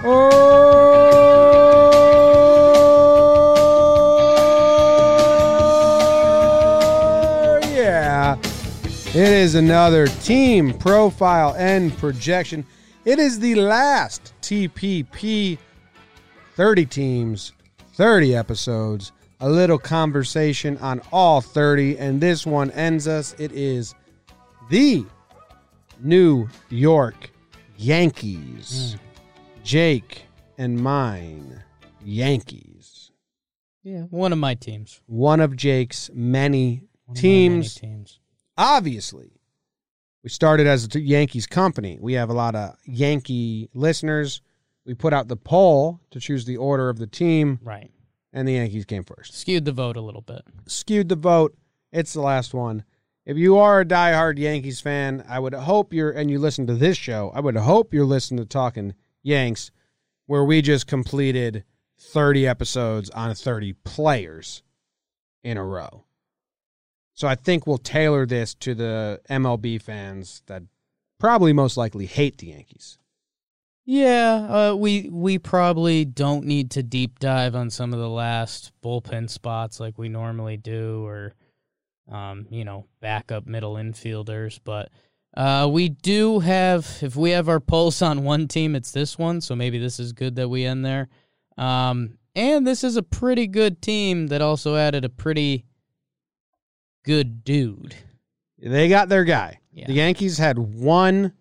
Oh, yeah. It is another team profile and projection. It is the last TPP. 30 teams, 30 episodes, a little conversation on all 30, and this one ends us. It is the New York Yankees. Jake and mine, Yankees. Yeah, one of my teams. One of Jake's many teams. Obviously, we started as a Yankees company. We have a lot of Yankee listeners. We put out the poll to choose the order of the team. Right. And the Yankees came first. Skewed the vote a little bit. Skewed the vote. It's the last one. If you are a diehard Yankees fan, I would hope and you listen to this show, I would hope you're listening to Talking Yanks, where we just completed 30 episodes on 30 players in a row. So I think we'll tailor this to the MLB fans that probably most likely hate the Yankees. Yeah, we probably don't need to deep dive on some of the last bullpen spots like we normally do, or backup middle infielders. But we do have, if we have our pulse on one team, it's this one. So maybe this is good that we end there. And this is a pretty good team that also added a pretty good dude. They got their guy. Yeah. The Yankees had one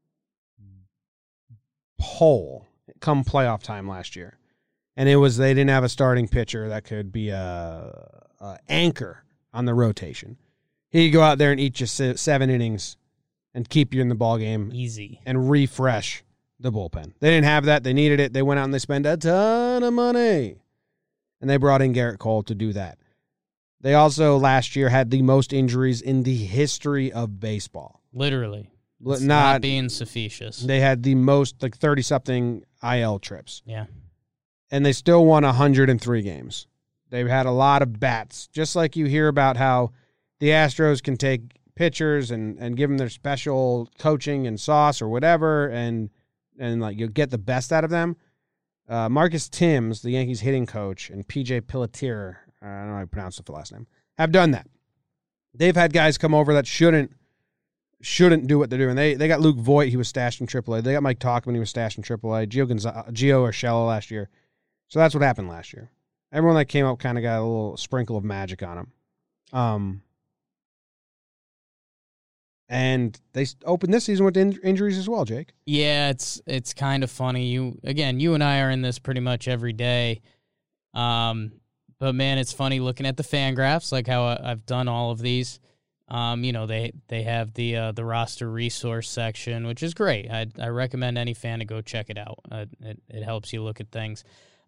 hole come playoff time last year, and it was they didn't have a starting pitcher that could be a anchor on the rotation. He could go out there and eat just 7 innings and keep you in the ball game easy and refresh the bullpen. They didn't have that. They needed it. They went out and they spent a ton of money, and they brought in Garrett Cole to do that. They also last year had the most injuries in the history of baseball. Literally. Not being facetious. They had the most, 30-something IL trips. Yeah. And they still won 103 games. They've had a lot of bats. Just like you hear about how the Astros can take pitchers and give them their special coaching and sauce or whatever, and you'll get the best out of them. Marcus Timms, the Yankees hitting coach, and P.J. Pelletier, I don't know how to pronounce the last name, have done that. They've had guys come over that shouldn't do what they're doing. They got Luke Voit, he was stashed in AAA. They got Mike Tauchman, he was stashed in AAA. Gio Urshela last year. So that's what happened last year. Everyone that came up kind of got a little sprinkle of magic on them. And they opened this season with injuries as well, Jake. Yeah, it's kind of funny. You and I are in this pretty much every day. But man, it's funny looking at the fan graphs, like how I've done all of these. They have the roster resource section, which is great. I recommend any fan to go check it out. It helps you look at things.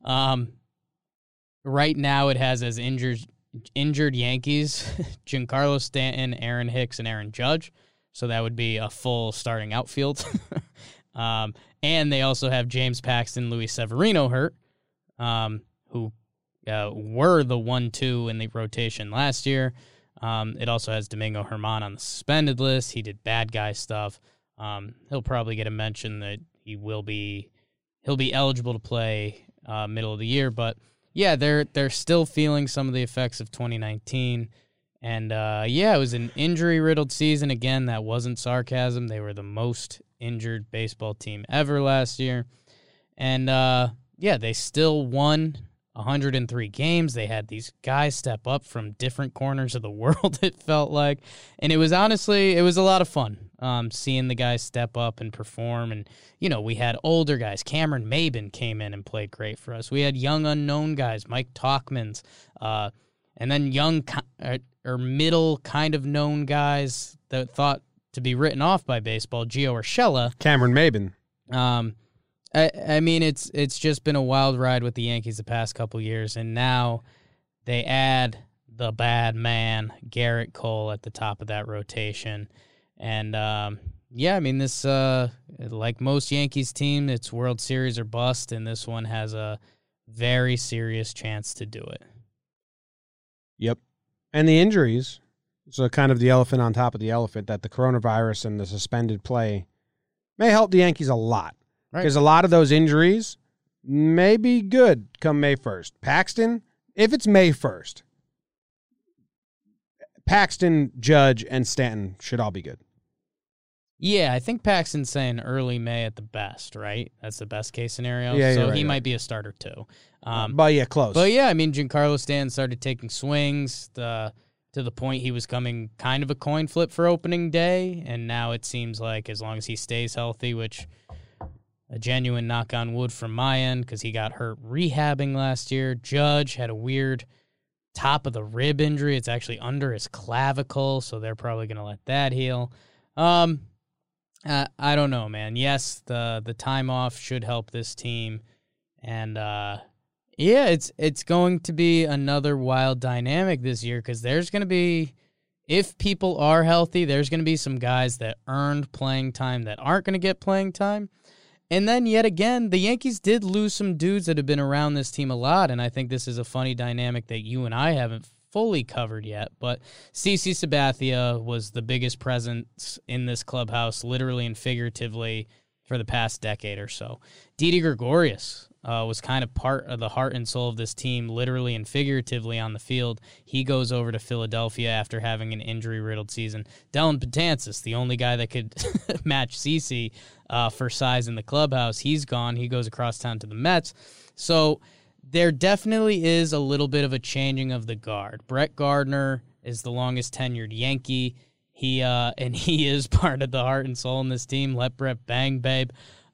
Right now it has as injured Yankees, Giancarlo Stanton, Aaron Hicks, and Aaron Judge. So that would be a full starting outfield. And they also have James Paxton, Luis Severino hurt, who were the 1-2 in the rotation last year. It also has Domingo Germán on the suspended list. He did bad guy stuff. He'll probably get a mention that he'll be eligible to play middle of the year. But yeah, they're still feeling some of the effects of 2019. And it was an injury-riddled season. Again, that wasn't sarcasm. They were the most injured baseball team ever last year. And they still won 103 games. They had these guys step up from different corners of the world, it felt like. And it was a lot of fun seeing the guys step up and perform. And, we had older guys. Cameron Maybin came in and played great for us. We had young unknown guys, Mike Tauchman's, and then young or middle kind of known guys that thought to be written off by baseball, Gio Urshela. Cameron Maybin. I mean, it's just been a wild ride with the Yankees the past couple years, and now they add the bad man, Garrett Cole, at the top of that rotation. And, this, like most Yankees team, it's World Series or bust, and this one has a very serious chance to do it. Yep. And the injuries, so kind of the elephant on top of the elephant, that the coronavirus and the suspended play may help the Yankees a lot. Because a lot of those injuries may be good come May 1st. Paxton, if it's May 1st, Paxton, Judge, and Stanton should all be good. Yeah, I think Paxton's saying early May at the best, right? That's the best case scenario. Yeah, so right, he right. might be a starter too. But yeah, close. But yeah, I mean, Giancarlo Stanton started taking swings to the point he was coming kind of a coin flip for opening day, and now it seems like as long as he stays healthy, which a genuine knock on wood from my end because he got hurt rehabbing last year. Judge had a weird top of the rib injury. It's actually under his clavicle, so they're probably going to let that heal. I don't know, man. Yes, the time off should help this team, and yeah, it's going to be another wild dynamic this year because there's going to be, if people are healthy, there's going to be some guys that earned playing time that aren't going to get playing time. And then yet again, the Yankees did lose some dudes that have been around this team a lot, and I think this is a funny dynamic that you and I haven't fully covered yet. But CC Sabathia was the biggest presence in this clubhouse, literally and figuratively, for the past decade or so. Didi Gregorius was kind of part of the heart and soul of this team, literally and figuratively on the field. He goes over to Philadelphia after having an injury-riddled season. Dellin Betances, the only guy that could match CC for size in the clubhouse, he's gone. He goes across town to the Mets. So there definitely is a little bit of a changing of the guard. Brett Gardner is the longest tenured Yankee. He is part of the heart and soul in this team. Let Brett bang, babe.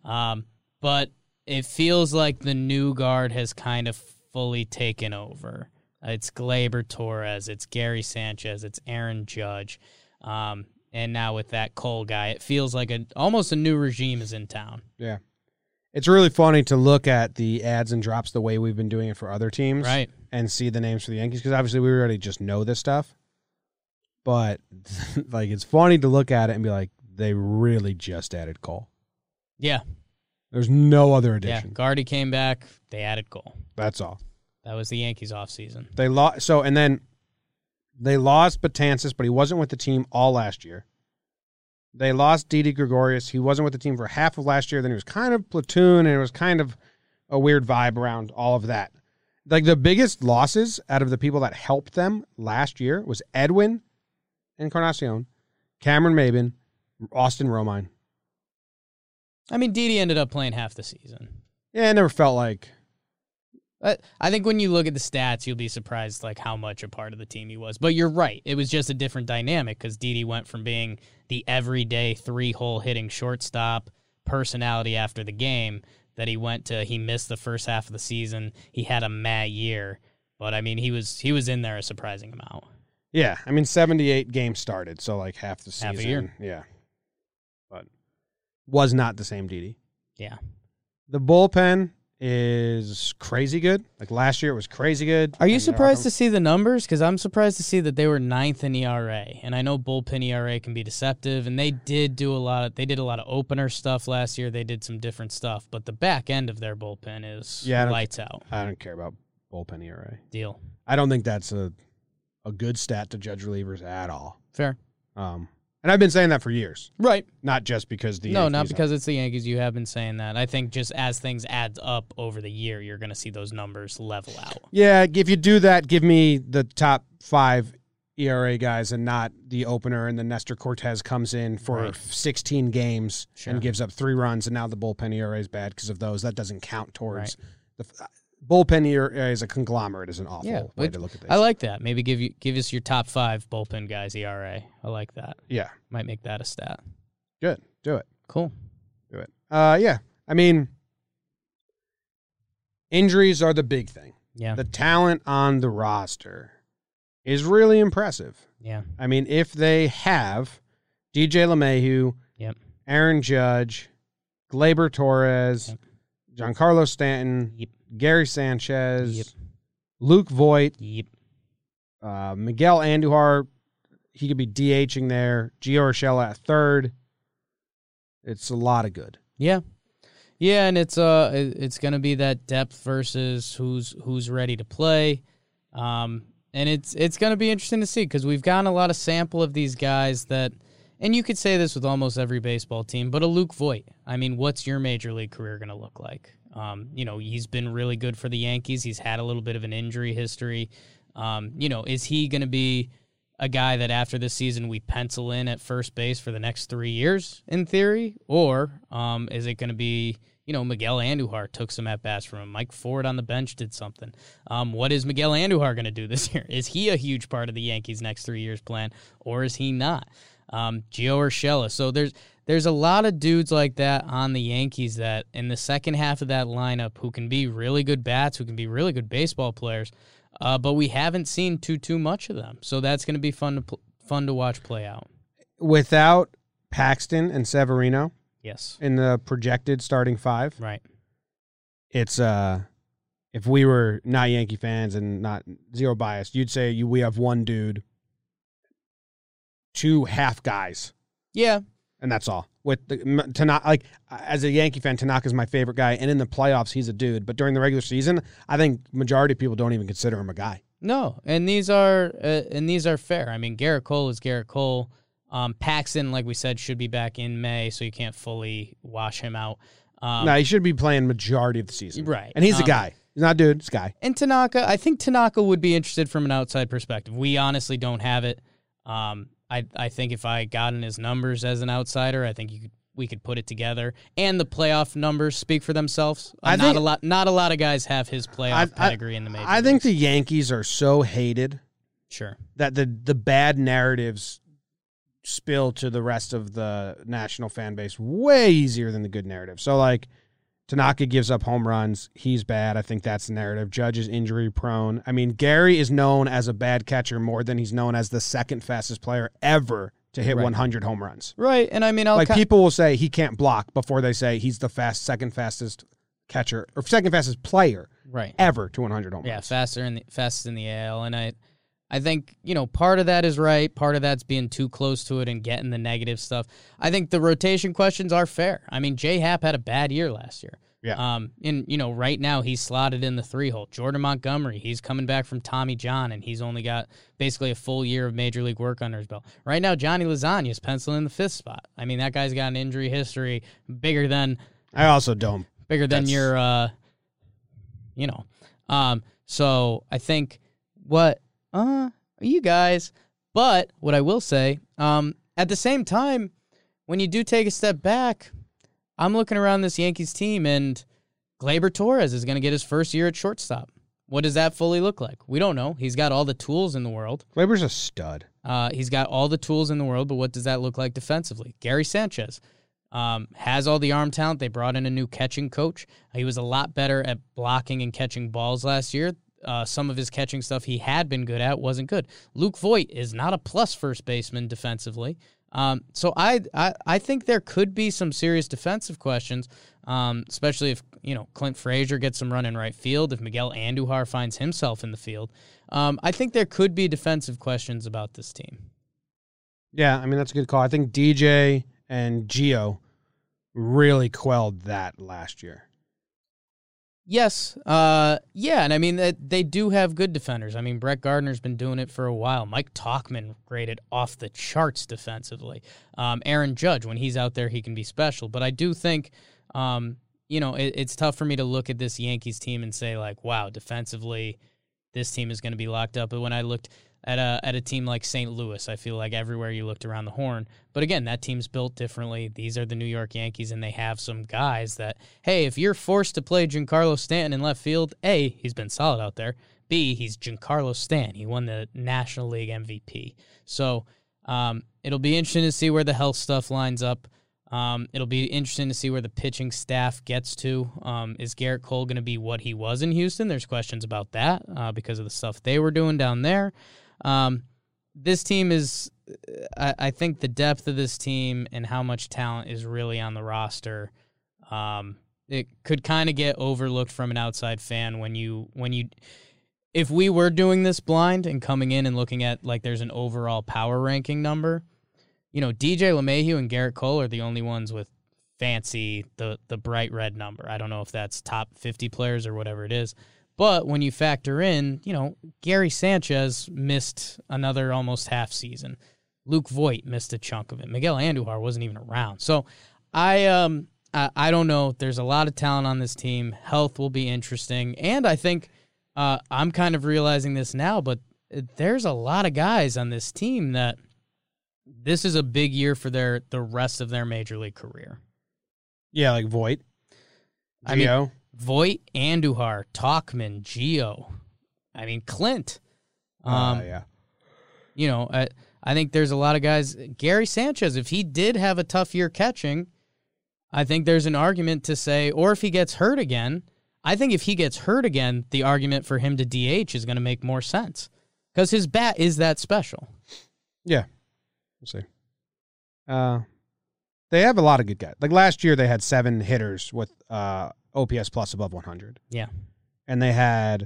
But it feels like the new guard has kind of fully taken over. It's Gleyber Torres, it's Gary Sanchez, it's Aaron Judge. And now with that Cole guy, it feels like almost a new regime is in town. Yeah. It's really funny to look at the adds and drops the way we've been doing it for other teams. Right. And see the names for the Yankees, because obviously we already just know this stuff. But like, it's funny to look at it and be like, they really just added Cole. Yeah. There's no other Yeah. addition. Gardy came back. They added Cole. That's all. That was the Yankees offseason. They lost. So, and then they lost Betances, but he wasn't with the team all last year. They lost Didi Gregorius. He wasn't with the team for half of last year. Then he was kind of platoon, and it was kind of a weird vibe around all of that. Like, the biggest losses out of the people that helped them last year was Edwin Encarnacion, Cameron Maben, Austin Romine. I mean, Didi ended up playing half the season. Yeah, I never felt like... I think when you look at the stats, you'll be surprised like how much a part of the team he was. But you're right. It was just a different dynamic because Didi went from being the everyday three-hole hitting shortstop personality after the game that he missed the first half of the season. He had a mad year. But, I mean, he was in there a surprising amount. Yeah, I mean, 78 games started, so like half the season. Half a year. Yeah. But was not the same Didi. Yeah. The bullpen is crazy good. Like last year, it was crazy good. Are you surprised to see the numbers? Because I'm surprised to see that they were 9th in ERA, and I know bullpen ERA can be deceptive. And they did a lot of opener stuff last year. They did some different stuff, but the back end of their bullpen is lights out. I don't care about bullpen ERA. Deal. I don't think that's a good stat to judge relievers at all. Fair. And I've been saying that for years. Right. Not just because not because it's the Yankees. You have been saying that. I think just as things add up over the year, you're going to see those numbers level out. Yeah, if you do that, give me the top 5 ERA guys and not the opener, and then Nestor Cortez comes in for 16 games and gives up 3 runs, and now the bullpen ERA is bad because of those. That doesn't count towards the bullpen ERA is a conglomerate is an awful way to look at this. I like that. Maybe give us your top 5 bullpen guys ERA. I like that. Yeah. Might make that a stat. Good. Do it. Cool. Do it. Yeah. I mean, injuries are the big thing. Yeah. The talent on the roster is really impressive. Yeah. I mean, if they have DJ LeMahieu, Aaron Judge, Gleyber Torres, Giancarlo Stanton, Gary Sanchez, Luke Voit, Miguel Andujar, he could be DHing there, Gio Urshela at third. It's a lot of good. Yeah. Yeah, and it's going to be that depth versus who's ready to play. And it's going to be interesting to see because we've gotten a lot of sample of these guys that, and you could say this with almost every baseball team, but a Luke Voit. I mean, what's your major league career going to look like? He's been really good for the Yankees. He's had a little bit of an injury history. Is he going to be a guy that after this season we pencil in at first base for the next 3 years in theory? Or is it going to be, Miguel Andujar took some at-bats from him. Mike Ford on the bench did something. What is Miguel Andujar going to do this year? Is he a huge part of the Yankees' next 3 years plan, or is he not? Gio Urshela. So there's a lot of dudes like that on the Yankees that in the second half of that lineup who can be really good bats, who can be really good baseball players, but we haven't seen too much of them. So that's going to be fun to watch play out. Without Paxton and Severino, yes, in the projected starting five, right? It's if we were not Yankee fans and not zero bias, you'd say we have one dude, two half guys. Yeah. And that's all. With Tanaka, as a Yankee fan, Tanaka's my favorite guy, and in the playoffs, he's a dude. But during the regular season, I think majority of people don't even consider him a guy. No, and these are fair. I mean, Garrett Cole is Garrett Cole. Paxton, like we said, should be back in May, so you can't fully wash him out. No, he should be playing majority of the season, right? And he's a guy. He's not a dude. He's a guy. And Tanaka, I think Tanaka would be interested from an outside perspective. We honestly don't have it. I think if I got in his numbers as an outsider, I think we could put it together. And the playoff numbers speak for themselves. Not a lot of guys have his playoff pedigree in the major leagues. think the Yankees are so hated, sure, that the bad narratives spill to the rest of the national fan base way easier than the good narrative. So Tanaka gives up home runs. He's bad. I think that's the narrative. Judge is injury prone. I mean, Gary is known as a bad catcher more than he's known as the second fastest player ever to hit 100 home runs. Right. And I mean, people will say he can't block before they say he's the second fastest catcher or second fastest player ever to 100 home runs. Yeah, fastest in the AL. And I think, part of that is right. Part of that's being too close to it and getting the negative stuff. I think the rotation questions are fair. I mean, J Happ had a bad year last year. Yeah. Right now he's slotted in the 3-hole. Jordan Montgomery, he's coming back from Tommy John, and he's only got basically a full year of major league work under his belt. Right now, Johnny Lasagna is penciling in the 5th spot. I mean, that guy's got an injury history bigger than. I also don't. Bigger than your, So I think you guys. But what I will say, at the same time, when you do take a step back, I'm looking around this Yankees team, and Gleyber Torres is going to get his first year at shortstop. What does that fully look like? We don't know. He's got all the tools in the world. Gleyber's a stud. He's got all the tools in the world, but what does that look like defensively? Gary Sanchez has all the arm talent. They brought in a new catching coach. He was a lot better at blocking and catching balls last year. Some of his catching stuff he had been good at wasn't good. Luke Voit is not a plus first baseman defensively. So I think there could be some serious defensive questions, especially if Clint Frazier gets some run in right field, if Miguel Andujar finds himself in the field. I think there could be defensive questions about this team. Yeah, I mean, that's a good call. I think DJ and Gio really quelled that last year. Yes. And I mean, they do have good defenders. I mean, Brett Gardner's been doing it for a while. Mike Tauchman graded off the charts defensively. Aaron Judge, when he's out there, he can be special. But I do think, it's tough for me to look at this Yankees team and say, wow, defensively, this team is going to be locked up. But when I looked at a team like St. Louis, I feel like everywhere you looked around the horn. But again, that team's built differently. These are the New York Yankees, and they have some guys that, hey, if you're forced to play Giancarlo Stanton in left field, A, he's been solid out there. B, he's Giancarlo Stanton. He won the National League MVP. So it'll be interesting to see where the health stuff lines up. It'll be interesting to see where the pitching staff gets to. Is Garrett Cole going to be what he was in Houston? There's questions about that because of the stuff they were doing down there. This team is, I think the depth of this team and how much talent is really on the roster, it could kind of get overlooked from an outside fan if we were doing this blind and coming in and looking at there's an overall power ranking number, DJ LeMahieu and Garrett Cole are the only ones with fancy, the bright red number. I don't know if that's top 50 players or whatever it is. But when you factor in, Gary Sanchez missed another almost half season. Luke Voit missed a chunk of it. Miguel Andujar wasn't even around. So I I don't know. There's a lot of talent on this team. Health will be interesting. And I think I'm kind of realizing this now, but there's a lot of guys on this team that this is a big year for the rest of their major league career. Yeah, like Voit, I mean, Voit, Andujar, Tauchman, Gio. I mean, Clint. Yeah. You know, I think there's a lot of guys. Gary Sanchez, if he did have a tough year catching, I think there's an argument to say, or if he gets hurt again, I think if he gets hurt again, the argument for him to DH is going to make more sense because his bat is that special. Yeah. We'll see. They have a lot of good guys. Like last year, they had 7 hitters with OPS plus above 100. Yeah. And they had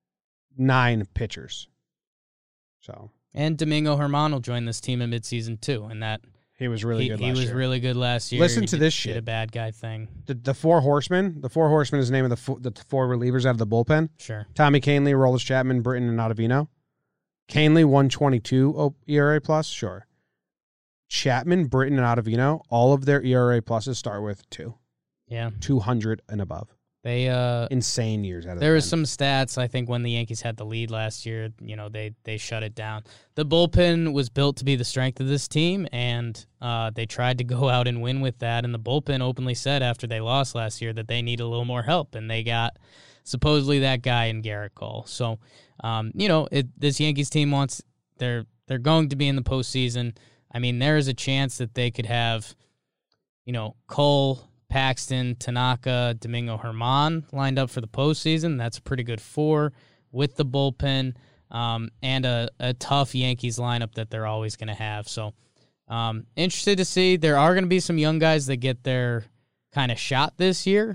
9 pitchers. So. And Domingo Germán will join this team in midseason too, and that he was really good. He was really good last year. Listen to this shit. Did a bad guy thing. The Four Horsemen. The Four Horsemen is the name of the 4 relievers out of the bullpen. Sure. Tommy Kahnle, Aroldis Chapman, Britton, and Ottavino. Kahnle 122 ERA plus. Sure. Chapman, Britton, and Ottavino. All of their ERA pluses start with 2. Yeah. 200 and above. They insane years out of there was some stats, I think, when the Yankees had the lead last year, you know, they shut it down. The bullpen was built to be the strength of this team, and they tried to go out and win with that, and the bullpen openly said after they lost last year that they need a little more help, and they got supposedly that guy in Garrett Cole. So, you know, this Yankees team they're going to be in the postseason. I mean, there is a chance that they could have, you know, Cole, Paxton, Tanaka, Domingo Germán lined up for the postseason. That's a pretty good 4 with the bullpen and a tough Yankees lineup that they're always going to have. So interested to see. There are going to be some young guys that get their kind of shot this year,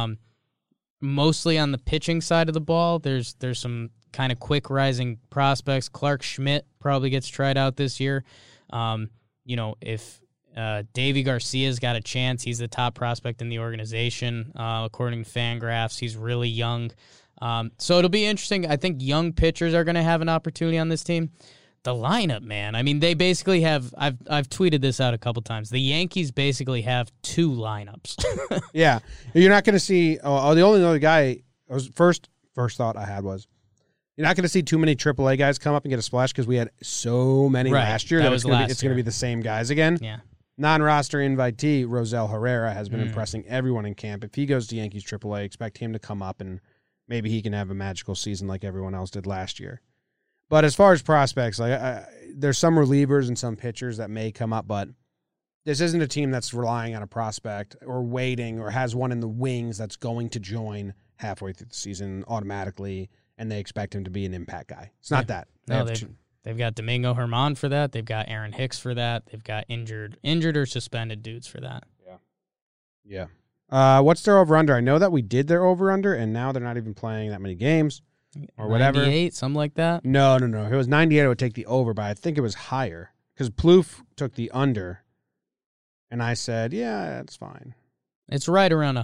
mostly on the pitching side of the ball. There's some kind of quick rising prospects. Clark Schmidt probably gets tried out this year. You know, if Davy Garcia's got a chance. He's the top prospect in the organization, according to Fangraphs. He's really young. So it'll be interesting. I think young pitchers are going to have an opportunity on this team. The lineup, man. I mean, they basically have, I've tweeted this out a couple times. The Yankees basically have 2 lineups. Yeah. You're not going to see, the only other guy, first thought I had was, you're not going to see too many AAA guys come up and get a splash because we had so many last year that it's going to be the same guys again. Yeah. Non-roster invitee, Rosel Herrera, has been impressing everyone in camp. If he goes to Yankees AAA, expect him to come up and maybe he can have a magical season like everyone else did last year. But as far as prospects, there's some relievers and some pitchers that may come up, but this isn't a team that's relying on a prospect or waiting or has one in the wings that's going to join halfway through the season automatically, and they expect him to be an impact guy. It's not that. They've got Domingo Germán for that. They've got Aaron Hicks for that. They've got injured or suspended dudes for that. Yeah. What's their over-under? I know that we did their over-under, and now they're not even playing that many games or whatever. 98, something like that? No. If it was 98, I would take the over, but I think it was higher because Plouffe took the under, and I said, yeah, that's fine. It's right around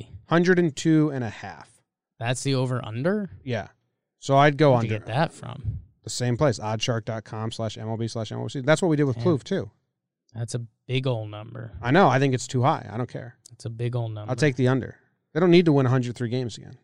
102.5. That's the over-under? Yeah. So I'd go Where'd under. you get that from? The same place, oddshark.com/MLB/MLB. That's what we did with Plouffe, too. That's a big old number. I know. I think it's too high. I don't care. It's a big old number. I'll take the under. They don't need to win 103 games again.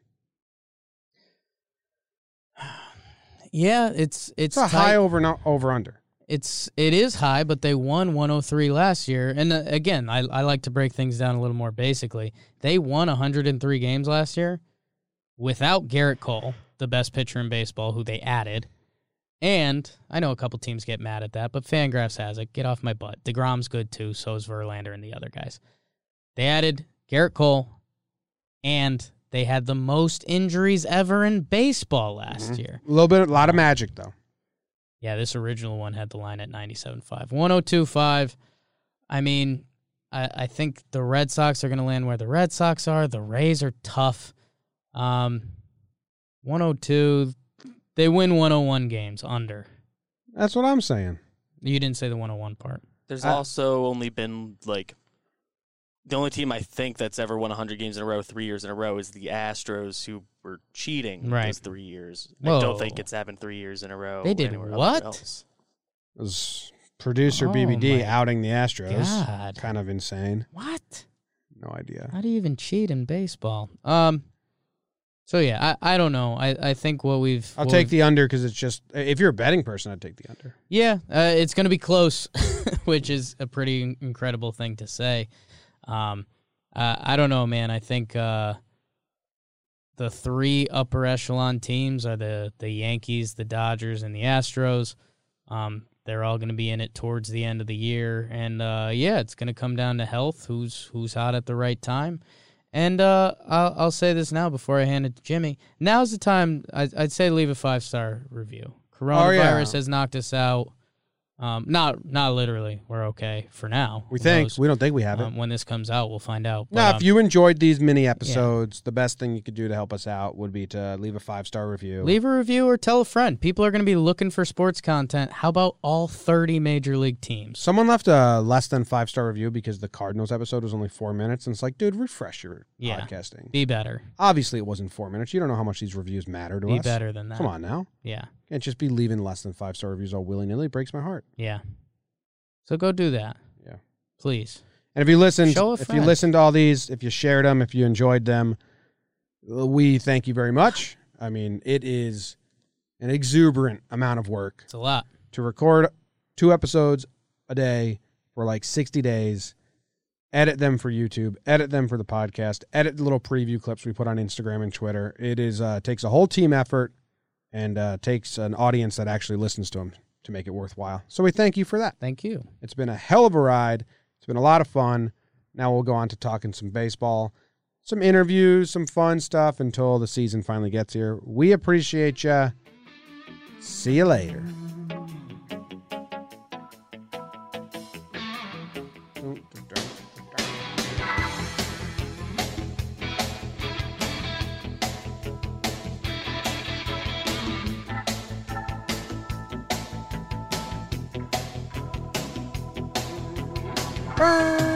Yeah, it's a high over-under. It is high, but they won 103 last year. And again, I like to break things down a little more basically. They won 103 games last year without Garrett Cole, the best pitcher in baseball, who they added. And I know a couple teams get mad at that, but Fangraphs has it. Get off my butt. DeGrom's good too, so is Verlander and the other guys. They added Garrett Cole, and they had the most injuries ever in baseball last year. A lot of magic, though. Yeah, this original one had the line at 97.5. 102.5. I mean, I think the Red Sox are going to land where the Red Sox are. The Rays are tough. 102. They win 101 games under. That's what I'm saying. You didn't say the 101 part. There's also only been, the only team I think that's ever won 100 games in a row 3 years in a row is the Astros, who were cheating those 3 years. Whoa. I don't think it's happened 3 years in a row. They did what? Else. It was producer BBD outing the Astros. God. Kind of insane. What? No idea. How do you even cheat in baseball? So yeah, I don't know. I think I'll take the under because it's just, if you're a betting person, I'd take the under. Yeah, it's going to be close, which is a pretty incredible thing to say. I don't know, man. I think the 3 upper echelon teams are the Yankees, the Dodgers, and the Astros. They're all going to be in it towards the end of the year, and it's going to come down to health. Who's hot at the right time? And I'll say this now before I hand it to Jimmy. Now's the time. I'd say leave a 5-star review. Coronavirus has knocked us out. Not literally. We're okay for now. We think. We don't think we have it. When this comes out, we'll find out. Now, if you enjoyed these mini episodes, the best thing you could do to help us out would be to leave a 5-star review. Leave a review or tell a friend. People are going to be looking for sports content. How about all 30 major league teams? Someone left a less than 5-star review because the Cardinals episode was only 4 minutes, and it's like, dude, refresh your podcasting. Be better. Obviously, it wasn't 4 minutes. You don't know how much these reviews matter to us. Be better than that. Come on now. Yeah. Can't just be leaving less than 5-star reviews all willy-nilly. It breaks my heart. Yeah. So go do that. Yeah. Please. And if you listened to all these, if you shared them, if you enjoyed them, we thank you very much. I mean, it is an exuberant amount of work. It's a lot. To record 2 episodes a day for like 60 days, edit them for YouTube, edit them for the podcast, edit the little preview clips we put on Instagram and Twitter. It is takes a whole team effort and takes an audience that actually listens to them to make it worthwhile. So we thank you for that. Thank you. It's been a hell of a ride. It's been a lot of fun. Now we'll go on to talking some baseball, some interviews, some fun stuff until the season finally gets here. We appreciate you. See you later. Burn!